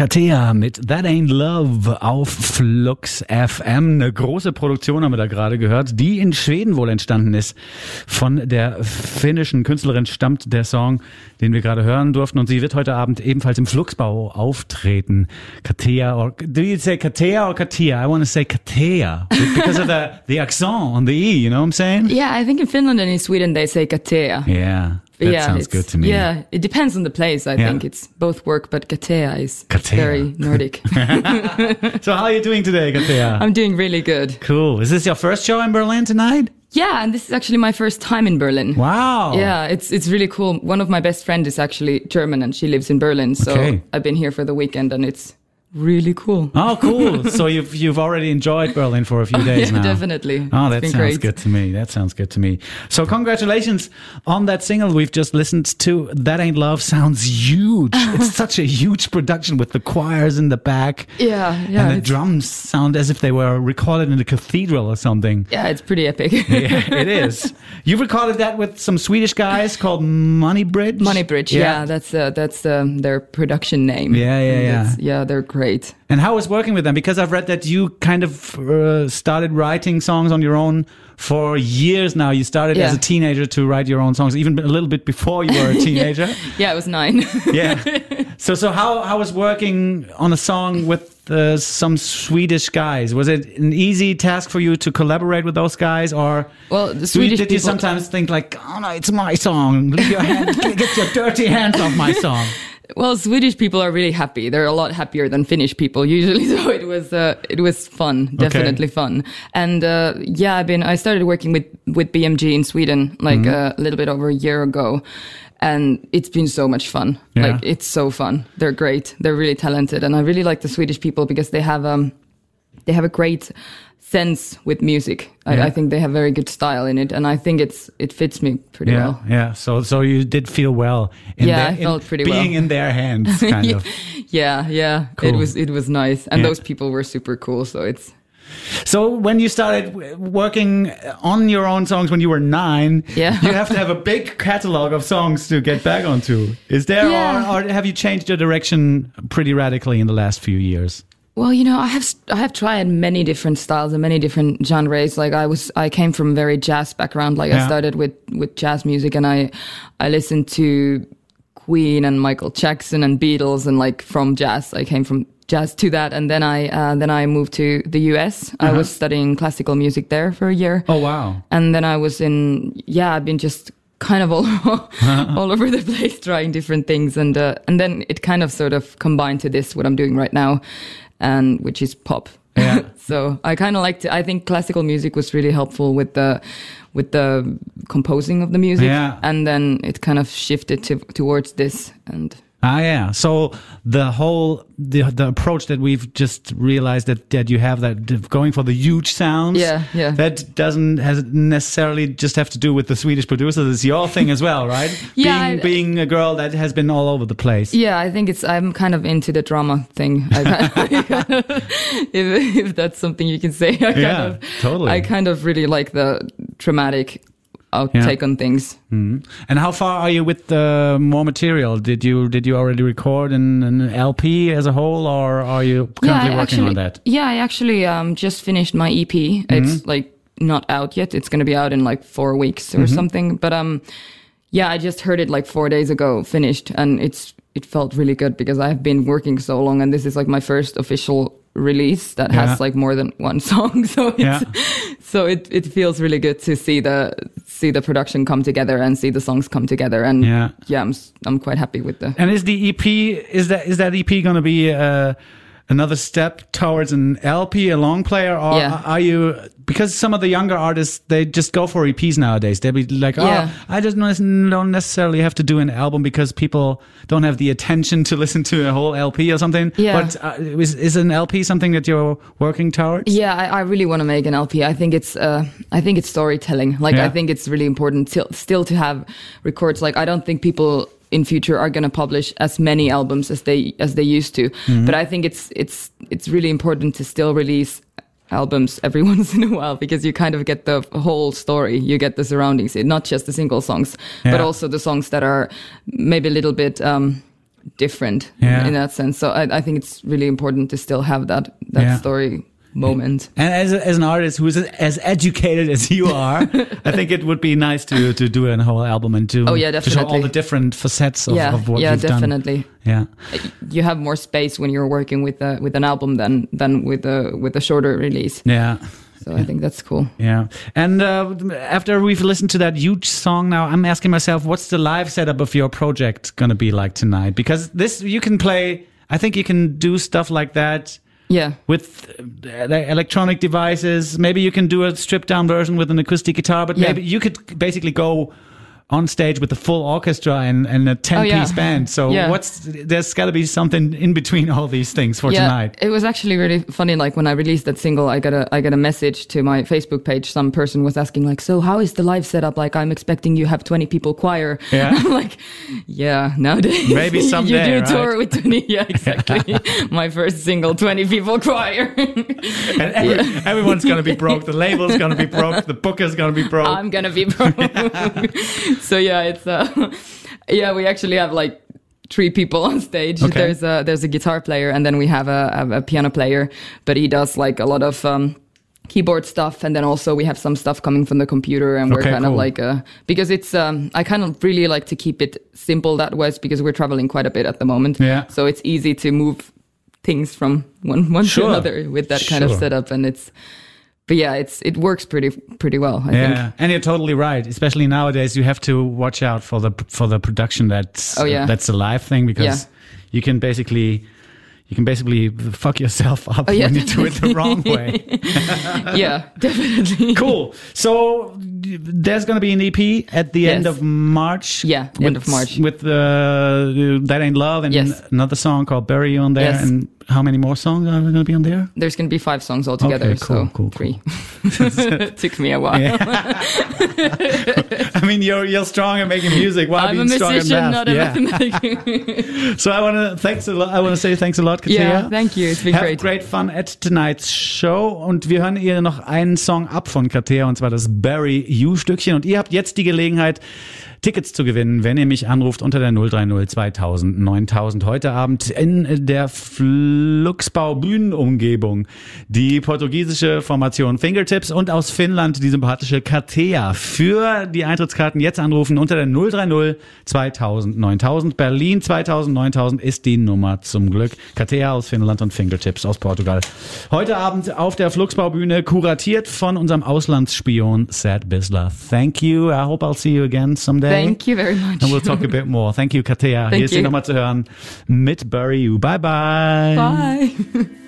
Katea mit That Ain't Love auf Flux FM. Eine große Produktion haben wir da gerade gehört, die in Schweden wohl entstanden ist. Von der finnischen Künstlerin stammt der Song, den wir gerade hören durften. Und sie wird heute Abend ebenfalls im Fluxbau auftreten. Katea, or do you say Katea or Katia? I want to say Katea because of the accent on the E, you know what I'm saying? Yeah, I think in Finland and in Sweden they say Katea. Yeah. That sounds good to me. Yeah, it depends on the place, I think. It's both work, but Katea is very Nordic. So how are you doing today, Katea? I'm doing really good. Cool. Is this your first show in Berlin tonight? Yeah, and this is actually my first time in Berlin. Wow. Yeah, it's really cool. One of my best friends is actually German and she lives in Berlin. So I've been here for the weekend and it's really cool. Oh, cool. So you've already enjoyed Berlin for a few days now. Definitely. Oh, that sounds good to me. That sounds good to me. So congratulations on that single we've just listened to. That Ain't Love sounds huge. It's such a huge production with the choirs in the back. Yeah. And the drums sound as if they were recorded in a cathedral or something. Yeah, it's pretty epic. Yeah, it is. You recorded that with some Swedish guys called Money Bridge? Money Bridge, yeah. That's their production name. Yeah. Yeah, they're great. And how was working with them? Because I've read that you kind of started writing songs on your own for years now. You started as a teenager to write your own songs, even a little bit before you were a teenager. Yeah, I was 9. Yeah. So how was working on a song with some Swedish guys? Was it an easy task for you to collaborate with those guys, or the Swedish did you sometimes think like, oh no, it's my song, leave your hand, get your dirty hands off my song? Well, Swedish people are really happy. They're a lot happier than Finnish people usually. So it was fun, definitely fun. And I started working with BMG in Sweden like a little bit over a year ago, and it's been so much fun. Yeah. Like it's so fun. They're great. They're really talented, and I really like the Swedish people because they have a great sense with music. I think they have very good style in it, and I think it fits me pretty well. Yeah. So you did feel well. I felt pretty well. Being in their hands, kind of. Yeah. Cool. It was nice, and those people were super cool. So it's. So when you started working on your own songs when you were 9, you have to have a big catalog of songs to get back onto. Is there, or have you changed your direction pretty radically in the last few years? Well, I have tried many different styles and many different genres. Like I came from a very jazz background. Like I started with jazz music, and I listened to Queen and Michael Jackson and Beatles, and like from jazz, I came from jazz to that, and then I moved to the US. I was studying classical music there for a year. Oh wow! And then I was I've been just kind of all over the place trying different things, and then it kind of sort of combined to this what I'm doing right now. And which is pop. Yeah. So I kind of liked it. I think classical music was really helpful with the composing of the music. Yeah. And then it kind of shifted towards this. And so the whole the approach that we've just realized that you have, that going for the huge sounds, that hasn't necessarily just have to do with the Swedish producers. It's your thing as well, right? Being a girl that has been all over the place. Yeah, I think I'm kind of into the drama thing. If that's something you can say. Totally. I kind of really like the dramatic take on things. Mm-hmm. And how far are you with more material? Did you already record an LP as a whole, or are you currently working on that? Yeah, I actually just finished my EP. It's like not out yet. It's going to be out in like 4 weeks or something. But I just heard it like 4 days ago, finished, and it felt really good because I've been working so long, and this is like my first official release that has like more than one song. So it feels really good to see the production come together and see the songs come together. And I'm quite happy with the. And is the EP is that EP going to be another step towards an LP, a long player, or are you? Because some of the younger artists, they just go for EPs nowadays. They'll be like, I just don't necessarily have to do an album because people don't have the attention to listen to a whole LP or something. Yeah. But is an LP something that you're working towards? Yeah, I really want to make an LP. I think it's storytelling. Like I think it's really important still to have records. Like I don't think people in future are going to publish as many albums as they used to. Mm-hmm. But I think it's really important to still release albums every once in a while, because you kind of get the whole story. You get the surroundings, not just the single songs, but also the songs that are maybe a little bit different Yeah. in that sense. So I think it's really important to still have that Yeah. story moment. And as an artist who's as educated as you are, I think it would be nice to do a whole album and to show definitely. all the different facets of what you've definitely. done. Yeah, You have more space when you're working with an album than with a shorter release. yeah. So I think that's cool. Yeah. And after we've listened to that huge song now, I'm asking myself, what's the live setup of your project going to be like tonight? Because you can play, I think you can do stuff like that. Yeah. With electronic devices. Maybe you can do a stripped down version with an acoustic guitar, but maybe you could basically go on stage with the full orchestra and a 10-piece band. So there's got to be something in between all these things for tonight. It was actually really funny. Like when I released that single, I got a message to my Facebook page. Some person was asking like, so how is the live setup? Like I'm expecting you have 20 people choir. Yeah. I'm like, yeah, nowadays maybe someday, you do tour with 20. Yeah, exactly. My first single, 20 people choir. And everyone's going to be broke. The label's going to be broke. The booker's going to be broke. I'm going to be broke. So yeah, it's we actually have like 3 people on stage. Okay. There's a guitar player, and then we have a piano player, but he does like a lot of keyboard stuff, and then also we have some stuff coming from the computer, and we're kind of like because it's I kind of really like to keep it simple that way, because we're traveling quite a bit at the moment. Yeah. So it's easy to move things from one to another with that kind of setup, and but yeah, it works pretty well, I think. And you're totally right. Especially nowadays, you have to watch out for the production that's a live thing, because you can basically fuck yourself up when you do it the wrong way. Yeah, definitely. Cool. So there's going to be an EP at the end of March. Yeah, end of March. With That Ain't Love and another song called Bury You on there. Yes. And how many more songs are going to be on there? There's going to be 5 songs altogether. Okay, cool, so cool. 3. It took me a while. Yeah. I mean, you're strong at making music. Why I'm be a strong musician, at not a mathematician. So I want to say thanks a lot, Katia. Yeah, thank you. It's been Have great fun at tonight's show. Und wir hören ihr noch einen Song ab von Katia, und zwar das Bury You Stückchen. Und ihr habt jetzt die Gelegenheit, Tickets zu gewinnen, wenn ihr mich anruft unter der 030 2000 9000 heute Abend in der Fluxbau Bühnenumgebung. Die portugiesische Formation Fingertips und aus Finnland die sympathische Katea. Für die Eintrittskarten jetzt anrufen unter der 030 2000 9000. Berlin 2000 9000 ist die Nummer zum Glück. Katea aus Finnland und Fingertips aus Portugal. Heute Abend auf der Fluxbaubühne, kuratiert von unserem Auslandsspion Sad Bisler. Thank you. I hope I'll see you again someday. Thank you very much. And we'll talk a bit more. Thank you, Katea. Hier ist sie nochmal zu hören mit Bury You. Bye, bye. Bye.